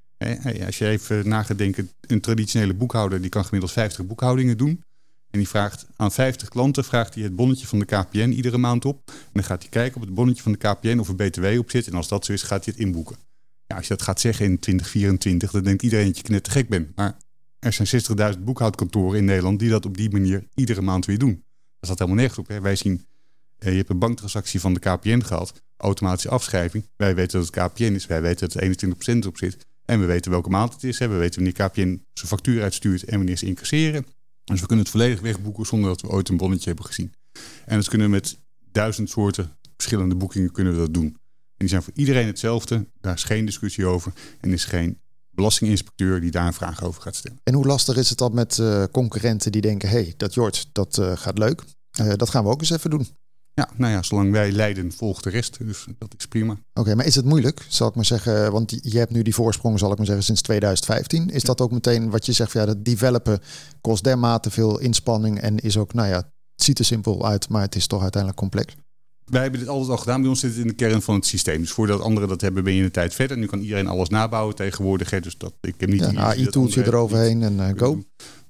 Als je even na gaat denken, een traditionele boekhouder die kan gemiddeld 50 boekhoudingen doen. En die vraagt aan 50 klanten vraagt hij het bonnetje van de KPN iedere maand op. En dan gaat hij kijken op het bonnetje van de KPN of er BTW op zit. En als dat zo is, gaat hij het inboeken. Ja, als je dat gaat zeggen in 2024, dan denkt iedereen dat je knettergek bent. Maar er zijn 60.000 boekhoudkantoren in Nederland die dat op die manier iedere maand weer doen. Dat staat helemaal nergens op. Hè. Wij zien, je hebt een banktransactie van de KPN gehad, automatische afschrijving. Wij weten dat het KPN is, wij weten dat er 21% op zit. En we weten welke maand het is. Hè. We weten wanneer KPN zijn factuur uitstuurt en wanneer ze incasseren. Dus we kunnen het volledig wegboeken zonder dat we ooit een bonnetje hebben gezien. En dat kunnen we met 1000 soorten verschillende boekingen kunnen we dat doen. En die zijn voor iedereen hetzelfde. Daar is geen discussie over. En er is geen belastinginspecteur die daar een vraag over gaat stellen. En hoe lastig is het dan met concurrenten die denken... hey, dat Jort, dat gaat leuk. Dat gaan we ook eens even doen. Ja, nou ja, zolang wij leiden, volgt de rest. Dus dat is prima. Oké, maar is het moeilijk, zal ik maar zeggen? Want je hebt nu die voorsprong, zal ik maar zeggen, sinds 2015. Is dat ook meteen wat je zegt, dat developen kost dermate veel inspanning en is ook, het ziet er simpel uit, maar het is toch uiteindelijk complex? Wij hebben dit altijd al gedaan. Bij ons zit het in de kern van het systeem. Dus voordat anderen dat hebben, ben je een tijd verder. Nu kan iedereen alles nabouwen tegenwoordig. Hè. Dus ik heb niet een AI-tooltje eroverheen en go.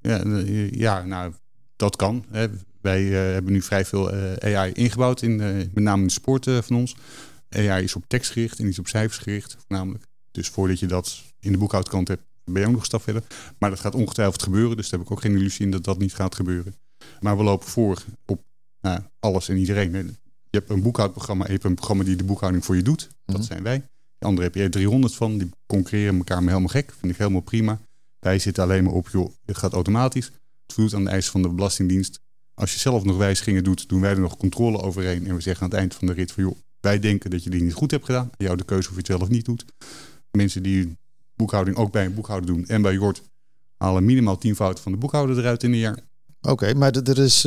Ja, dat kan. Hè. Wij hebben nu vrij veel AI ingebouwd, met name in de support van ons. AI is op tekst gericht en niet op cijfers gericht, voornamelijk. Dus voordat je dat in de boekhoudkant hebt, ben je ook nog een stap verder. Maar dat gaat ongetwijfeld gebeuren, dus daar heb ik ook geen illusie in dat dat niet gaat gebeuren. Maar we lopen voor op alles en iedereen. Je hebt een boekhoudprogramma, je hebt een programma die de boekhouding voor je doet. Dat zijn wij. De andere heb je er 300 van, die concurreren elkaar maar helemaal gek. Vind ik helemaal prima. Wij zitten alleen maar op, het gaat automatisch. Het voldoet aan de eisen van de Belastingdienst. Als je zelf nog wijzigingen doet, doen wij er nog controle overheen. En we zeggen aan het eind van de rit van, wij denken dat je die niet goed hebt gedaan. En jou de keuze of je het wel of niet doet. Mensen die boekhouding ook bij een boekhouder doen en bij Jort halen minimaal 10-fout van de boekhouder eruit in een jaar. Oké, maar er is,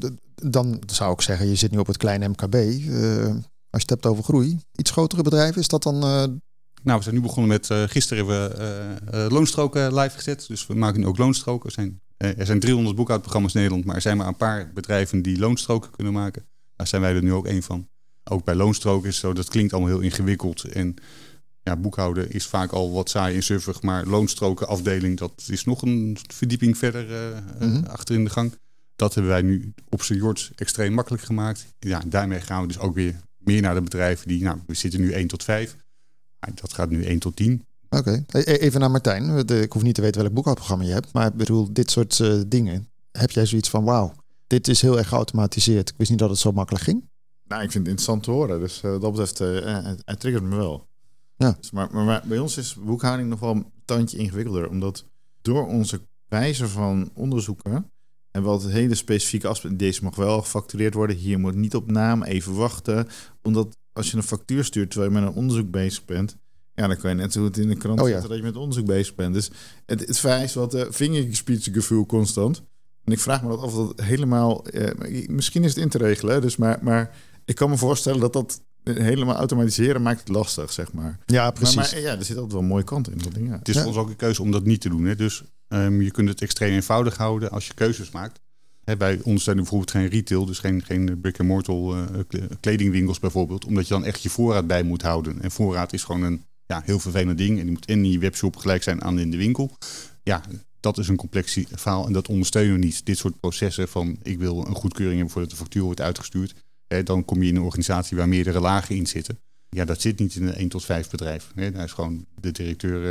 dan zou ik zeggen, je zit nu op het kleine MKB. Als je het hebt over groei, iets grotere bedrijven, is dat dan... Nou, we zijn nu begonnen met, gisteren hebben we loonstroken live gezet. Dus we maken nu ook loonstroken. Er zijn 300 boekhoudprogramma's in Nederland, maar er zijn maar een paar bedrijven die loonstroken kunnen maken. Daar zijn wij er nu ook één van. Ook bij loonstroken is zo, dat klinkt allemaal heel ingewikkeld. En boekhouden is vaak al wat saai en suffig, maar loonstroken afdeling, dat is nog een verdieping verder achter in de gang. Dat hebben wij nu op z'n Jort extreem makkelijk gemaakt. Ja, daarmee gaan we dus ook weer meer naar de bedrijven die, we zitten nu 1 tot 5. Dat gaat nu 1 tot 10. Oké. Even naar Martijn. Ik hoef niet te weten welk boekhoudprogramma je hebt. Maar ik bedoel, dit soort dingen. Heb jij zoiets van, wauw, dit is heel erg geautomatiseerd. Ik wist niet dat het zo makkelijk ging. Nou, ik vind het interessant te horen. Dus dat betreft, het triggert me wel. Ja. Dus, maar bij ons is boekhouding nog wel een tandje ingewikkelder. Omdat door onze wijze van onderzoeken en wat hele specifieke aspecten. Deze mag wel gefactureerd worden. Hier moet niet op naam, even wachten. Omdat als je een factuur stuurt terwijl je met een onderzoek bezig bent, dan kan je net zo goed in de krant zetten dat je met onderzoek bezig bent. Dus het vereist wat vingerspitsengevoel constant. En ik vraag me dat af of dat helemaal... misschien is het in te regelen, dus maar ik kan me voorstellen dat helemaal automatiseren maakt het lastig, zeg maar. Ja, precies. Maar er zit altijd wel een mooie kant in. Dat ding, Het is voor ons ook een keuze om dat niet te doen. Hè. Dus je kunt het extreem eenvoudig houden als je keuzes maakt. Bij ons zijn er bijvoorbeeld geen retail, dus geen brick-and-mortar kledingwinkels bijvoorbeeld. Omdat je dan echt je voorraad bij moet houden. En voorraad is gewoon een heel vervelend ding. En die moet in je webshop gelijk zijn aan in de winkel. Ja, dat is een complex verhaal en dat ondersteunen we niet. Dit soort processen van ik wil een goedkeuring hebben voordat de factuur wordt uitgestuurd. Dan kom je in een organisatie waar meerdere lagen in zitten. Ja, dat zit niet in een 1 tot 5 bedrijf. Daar is gewoon de directeur,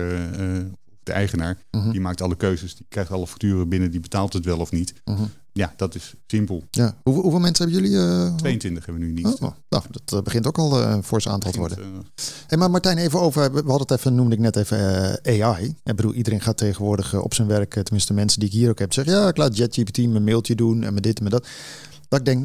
de eigenaar. Die maakt alle keuzes. Die krijgt alle facturen binnen. Die betaalt het wel of niet. Ja, dat is simpel. Ja. Hoeveel mensen hebben jullie? 22 hebben we nu niet. Nou, dat begint ook al een fors aantal te worden. Maar Martijn, even over, we hadden het even, noemde ik net even AI. Ik bedoel, iedereen gaat tegenwoordig op zijn werk, tenminste mensen die ik hier ook heb, zeggen, ik laat ChatGPT mijn mailtje doen en met dit en met dat. Dat ik denk,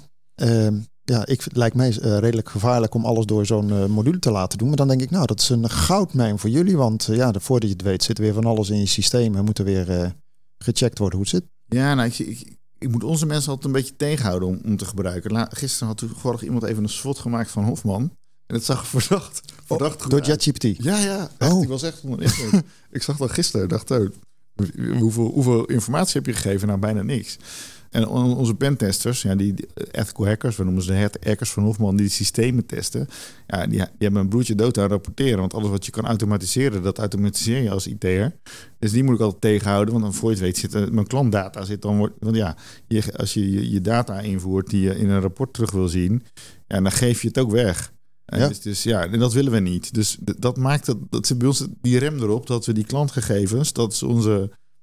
het lijkt mij redelijk gevaarlijk om alles door zo'n module te laten doen. Maar dan denk ik, dat is een goudmijn voor jullie. Want voordat je het weet, zit er weer van alles in je systeem en moet er weer gecheckt worden hoe het zit. Ja, ik moet onze mensen altijd een beetje tegenhouden om te gebruiken. Gisteren had toevallig iemand even een SWOT gemaakt van Hofman. En het zag verdacht goed door ChatGPT? Ja. Echt, ik was echt onder indruk. Ik zag dat gisteren. Dacht, hoeveel informatie heb je gegeven? Nou, bijna niks. En onze pentesters, die ethical hackers, we noemen ze de hackers van Hofman, die systemen testen, die hebben een broertje dood aan rapporteren. Want alles wat je kan automatiseren, dat automatiseer je als IT'er. Dus die moet ik altijd tegenhouden, want dan voor je het weet zit mijn klantdata zit dan. Want als je data invoert die je in een rapport terug wil zien, dan geef je het ook weg. Dus en dat willen we niet. Dus dat maakt dat zit bij ons die rem erop dat we die klantgegevens, dat is onze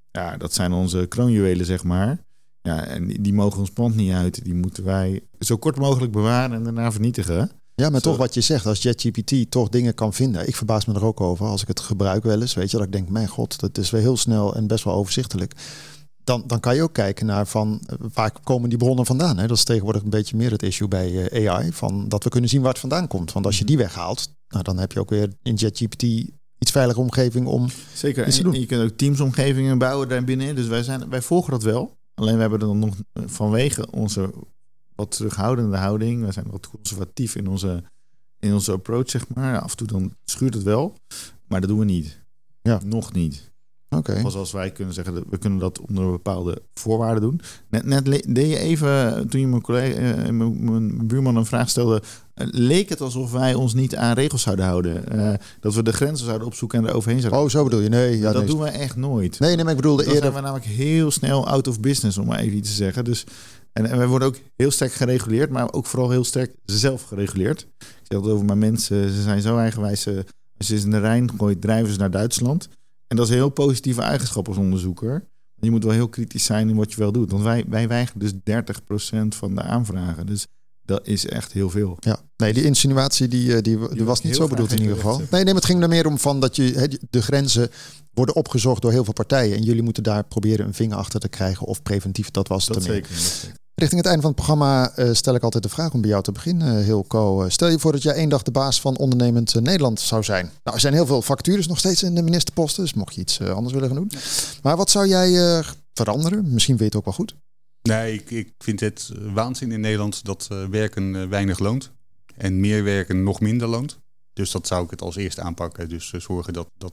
Ja, dat zijn onze kroonjuwelen, zeg maar. Ja, en die mogen ons pand niet uit. Die moeten wij zo kort mogelijk bewaren en daarna vernietigen. Ja, maar toch wat je zegt, als ChatGPT toch dingen kan vinden. Ik verbaas me er ook over als ik het gebruik wel eens. Weet je, dat ik denk, mijn god, dat is weer heel snel en best wel overzichtelijk. Dan kan je ook kijken naar van waar komen die bronnen vandaan. Hè? Dat is tegenwoordig een beetje meer het issue bij AI. Van dat we kunnen zien waar het vandaan komt. Want als je die weghaalt, nou, dan heb je ook weer in ChatGPT iets veilige omgeving om zeker iets te doen. Je kunt ook teamsomgevingen bouwen daarbinnen. Dus wij volgen dat wel. Alleen we hebben dan nog vanwege onze wat terughoudende houding. We zijn wat conservatief in onze approach, zeg maar. Ja, af en toe dan schuurt het wel. Maar dat doen we niet. Ja. Nog niet. Okay. Pas als wij kunnen zeggen, we kunnen dat onder bepaalde voorwaarden doen. Net deed je even, toen je mijn buurman een vraag stelde, leek het alsof wij ons niet aan regels zouden houden. Dat we de grenzen zouden opzoeken en er overheen zouden. Oh, zo bedoel je? Nee. Ja, dat doen we echt nooit. Nee, maar ik bedoelde dan eerder. zijn we namelijk heel snel out of business, om maar even iets te zeggen. Dus, en wij worden ook heel sterk gereguleerd, maar ook vooral heel sterk zelf gereguleerd. Ik zeg het over mijn mensen, ze zijn zo eigenwijs. Als je ze in de Rijn gooit, drijven ze naar Duitsland. En dat is een heel positieve eigenschap als onderzoeker. Je moet wel heel kritisch zijn in wat je wel doet. Want wij weigeren dus 30% van de aanvragen. Dus dat is echt heel veel. Ja, nee, die insinuatie die was niet zo bedoeld in ieder geval. Nee, maar het ging er meer om van dat de grenzen worden opgezocht door heel veel partijen. En jullie moeten daar proberen een vinger achter te krijgen of preventief. Dat was het dat ermee. Zeker. Richting het einde van het programma stel ik altijd de vraag om bij jou te beginnen, Hilco. Stel je voor dat jij één dag de baas van ondernemend Nederland zou zijn. Nou, er zijn heel veel vacatures nog steeds in de ministerposten, dus mocht je iets anders willen gaan doen. Ja. Maar wat zou jij veranderen? Misschien weet je het ook wel goed. Nee, ik vind het waanzin in Nederland dat werken weinig loont. En meer werken nog minder loont. Dus dat zou ik het als eerste aanpakken. Dus zorgen dat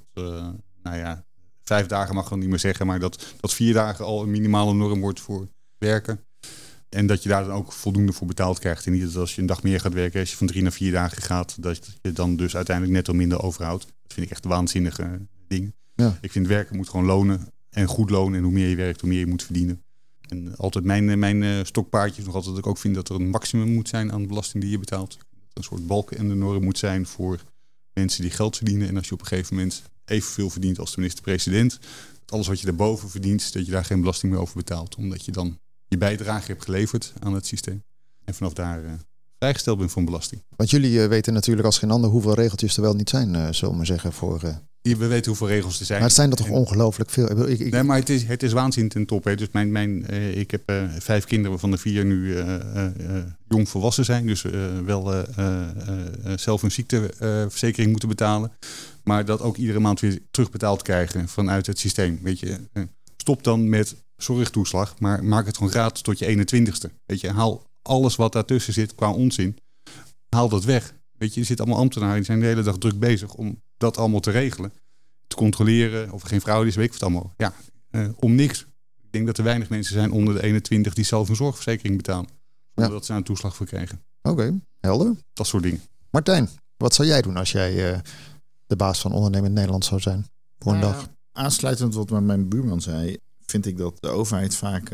5 dagen mag ik dan niet meer zeggen, maar dat 4 dagen al een minimale norm wordt voor werken. En dat je daar dan ook voldoende voor betaald krijgt. En niet dat als je een dag meer gaat werken, als je van 3 naar 4 dagen gaat, dat je dan dus uiteindelijk netto minder overhoudt. Dat vind ik echt waanzinnige dingen. Ja. Ik vind werken moet gewoon lonen en goed lonen. En hoe meer je werkt, hoe meer je moet verdienen. En altijd mijn stokpaardje is nog altijd dat ik ook vind dat er een maximum moet zijn aan de belasting die je betaalt. Dat er een soort balk en de norm moet zijn voor mensen die geld verdienen. En als je op een gegeven moment evenveel verdient als de minister-president, dat alles wat je daarboven verdient, dat je daar geen belasting meer over betaalt. Omdat je dan je bijdrage hebt geleverd aan het systeem. En vanaf daar vrijgesteld bent van belasting. Want jullie weten natuurlijk als geen ander hoeveel regeltjes er wel niet zijn, zullen we maar zeggen. We weten hoeveel regels er zijn. Maar het zijn er toch ongelooflijk veel. Nee, maar het is waanzin ten top. Hè. Dus ik heb 5 kinderen waarvan de 4 nu jong volwassen zijn. Dus wel zelf een ziekteverzekering moeten betalen. Maar dat ook iedere maand weer terugbetaald krijgen vanuit het systeem. Weet je, stop dan met zorgtoeslag, maar maak het gewoon gratis tot je 21ste. Weet je, haal alles wat daartussen zit qua onzin, haal dat weg. Weet je, er zitten allemaal ambtenaren die zijn de hele dag druk bezig om dat allemaal te regelen. Te controleren of er geen fraude is, weet ik wat allemaal. Ja, om niks. Ik denk dat er weinig mensen zijn onder de 21 die zelf een zorgverzekering betalen. Zonder dat ze een toeslag voor krijgen. Oké, helder. Dat soort dingen. Martijn, wat zou jij doen als jij de baas van ondernemend Nederland zou zijn voor een dag? Aansluitend wat mijn buurman zei, vind ik dat de overheid vaak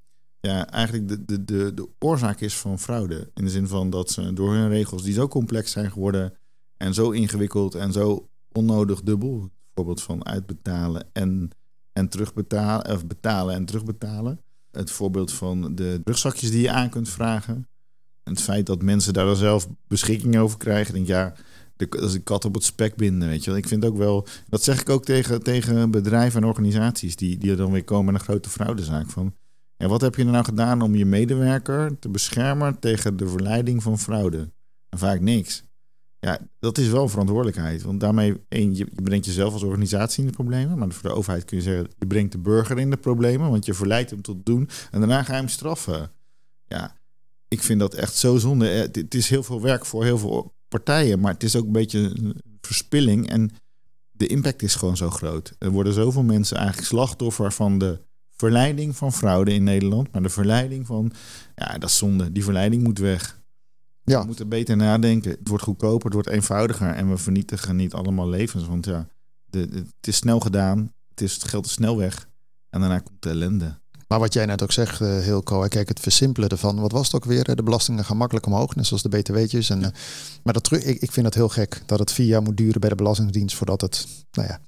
eigenlijk de oorzaak is van fraude. In de zin van dat ze door hun regels die zo complex zijn geworden en zo ingewikkeld en zo onnodig dubbel, bijvoorbeeld van uitbetalen en terugbetalen, of betalen en terugbetalen. Het voorbeeld van de rugzakjes die je aan kunt vragen. En het feit dat mensen daar dan zelf beschikking over krijgen. Ik denk, dat is een kat op het spek binden, weet je wel. Ik vind ook wel, dat zeg ik ook tegen bedrijven en organisaties die er dan weer komen met een grote fraudezaak van. Ja, wat heb je nou gedaan om je medewerker te beschermen tegen de verleiding van fraude? En vaak niks. Ja, dat is wel verantwoordelijkheid. Want daarmee, je brengt jezelf als organisatie in de problemen. Maar voor de overheid kun je zeggen, je brengt de burger in de problemen. Want je verleidt hem tot doen. En daarna ga je hem straffen. Ja, ik vind dat echt zo zonde. Het is heel veel werk voor heel veel partijen. Maar het is ook een beetje een verspilling. En de impact is gewoon zo groot. Er worden zoveel mensen eigenlijk slachtoffer van de verleiding van fraude in Nederland. Maar de verleiding van, dat is zonde. Die verleiding moet weg. Ja. We moeten beter nadenken. Het wordt goedkoper, het wordt eenvoudiger. En we vernietigen niet allemaal levens. Want het is snel gedaan. Het geld is snel weg. En daarna komt de ellende. Maar wat jij net ook zegt, Hilco, kijk, het versimpelen ervan. Wat was het ook weer? De belastingen gaan makkelijk omhoog, net zoals de BTW'tjes. Maar ik vind het heel gek dat het 4 jaar moet duren bij de Belastingdienst voordat het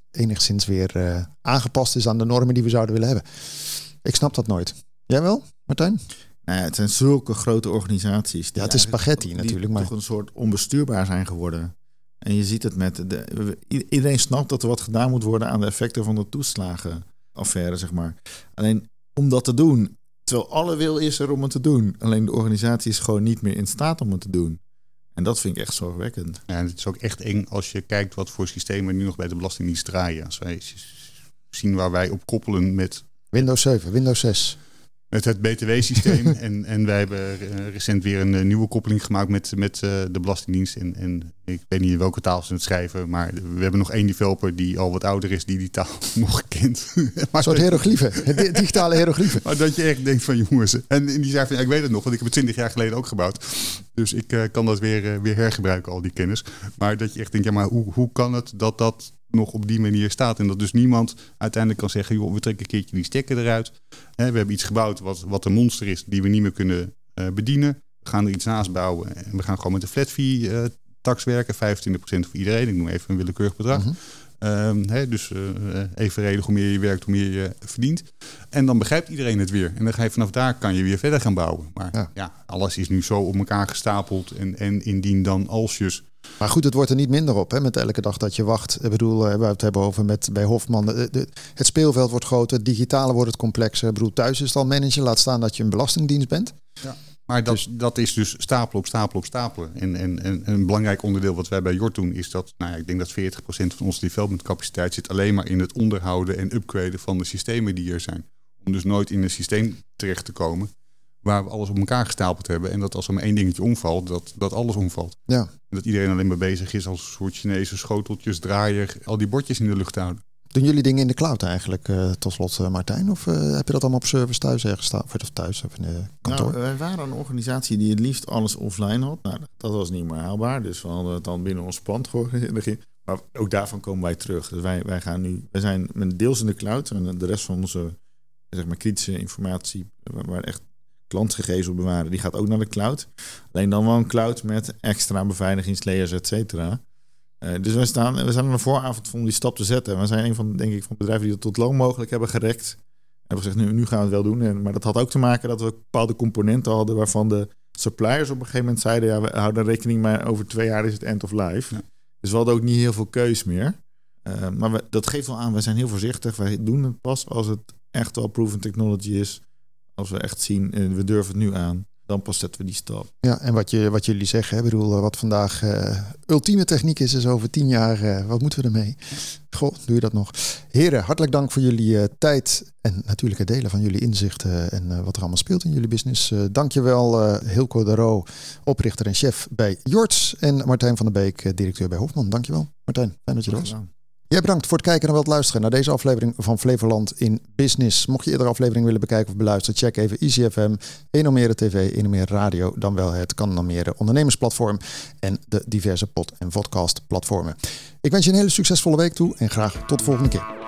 enigszins weer aangepast is aan de normen die we zouden willen hebben. Ik snap dat nooit. Jij wel, Martijn? Nou ja, het zijn zulke grote organisaties. Ja, het is spaghetti natuurlijk. Maar toch een soort onbestuurbaar zijn geworden. En je ziet het met... iedereen snapt dat er wat gedaan moet worden aan de effecten van de toeslagenaffaire, zeg maar. Alleen om dat te doen, terwijl alle wil is er om het te doen. Alleen de organisatie is gewoon niet meer in staat om het te doen. En dat vind ik echt zorgwekkend. Ja, en het is ook echt eng als je kijkt wat voor systemen nu nog bij de Belastingdienst draaien. Als wij zien waar wij op koppelen met... Windows 7, Windows 6... Met het BTW-systeem. en wij hebben recent weer een nieuwe koppeling gemaakt met de Belastingdienst. En ik weet niet in welke taal ze het schrijven. Maar we hebben nog 1 developer die al wat ouder is die taal nog kent. Een soort hieroglyphen. Digitale hieroglyphen. Maar dat je echt denkt van jongens. En die zei van ik weet het nog. Want ik heb het 20 jaar geleden ook gebouwd. Dus ik kan dat weer hergebruiken, al die kennis. Maar dat je echt denkt, ja maar hoe kan het dat nog op die manier staat. En dat dus niemand uiteindelijk kan zeggen, joh, we trekken een keertje die stekker eruit. We hebben iets gebouwd wat een monster is, die we niet meer kunnen bedienen. We gaan er iets naast bouwen en we gaan gewoon met de flat fee tax werken. 25% voor iedereen. Ik noem even een willekeurig bedrag. Dus evenredig, hoe meer je werkt, hoe meer je verdient. En dan begrijpt iedereen het weer. En dan ga je vanaf daar kan je weer verder gaan bouwen. Maar ja alles is nu zo op elkaar gestapeld. En indien dan alsjes. Maar goed, het wordt er niet minder op, hè, met elke dag dat je wacht. Ik bedoel, we het hebben over bij Hofman. Het speelveld wordt groter, het digitale wordt het complexer. Ik bedoel, thuis is het al managen, laat staan dat je een belastingdienst bent. Ja. Maar dat is dus stapelen op stapelen op stapelen. En een belangrijk onderdeel wat wij bij Jort doen is dat, ik denk dat 40% van onze development capaciteit zit alleen maar in het onderhouden en upgraden van de systemen die er zijn. Om dus nooit in een systeem terecht te komen waar we alles op elkaar gestapeld hebben. En dat als er maar 1 dingetje omvalt, dat alles omvalt. Ja. En dat iedereen alleen maar bezig is als een soort Chinese schoteltjes, draaier, al die bordjes in de lucht houden. Doen jullie dingen in de cloud eigenlijk, tot slot, Martijn? Of heb je dat allemaal op service thuis ergens staan? Of thuis of in de kantoor? Nou, wij waren een organisatie die het liefst alles offline had. Nou, dat was niet meer haalbaar. Dus we hadden het dan binnen ons pand georganiseerd. Maar ook daarvan komen wij terug. Dus wij zijn deels in de cloud. En de rest van onze kritische informatie, waar echt klantgegevens op bewaren, die gaat ook naar de cloud. Alleen dan wel een cloud met extra beveiligingslayers, et cetera. Dus we zijn aan de vooravond om die stap te zetten. En we zijn een van de bedrijven die het tot lang mogelijk hebben gerekt. En we gezegd, nu gaan we het wel doen. Maar dat had ook te maken dat we bepaalde componenten hadden waarvan de suppliers op een gegeven moment zeiden, ja, we houden rekening, maar over 2 jaar is het end of life. Ja. Dus we hadden ook niet heel veel keus meer. Maar dat geeft wel aan, wij zijn heel voorzichtig. Wij doen het pas als het echt wel proven technology is. Als we echt zien, we durven het nu aan, dan pas zetten we die stap. Ja, en wat jullie zeggen, ik bedoel, wat vandaag ultieme techniek is over 10 jaar, wat moeten we ermee? Goh, doe je dat nog? Heren, hartelijk dank voor jullie tijd en natuurlijk het delen van jullie inzichten en wat er allemaal speelt in jullie business. Dankjewel Hilco de Roo, oprichter en chef bij Jorts en Martijn van der Beek, directeur bij Hofman. Dankjewel Martijn, fijn dat je er was. Jij bedankt voor het kijken en wel het luisteren naar deze aflevering van Flevoland in Business. Mocht je eerdere aflevering willen bekijken of beluisteren, check even EasyFM, Enomere TV, Enomere Radio, dan wel het Enomere ondernemersplatform en de diverse pod- en vodcast platformen. Ik wens je een hele succesvolle week toe en graag tot de volgende keer.